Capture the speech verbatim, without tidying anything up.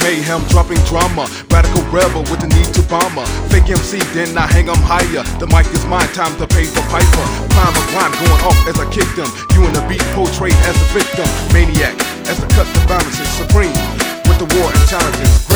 mayhem, dropping drama. Radical rebel with the need to bomber. Fake M C, then I hang 'em higher. The mic is mine, time to pay the piper. Prime of grind going off as I kick them. You in the beat portrayed as the victim. Maniac as I cut the balances. Supreme with the war and challenges.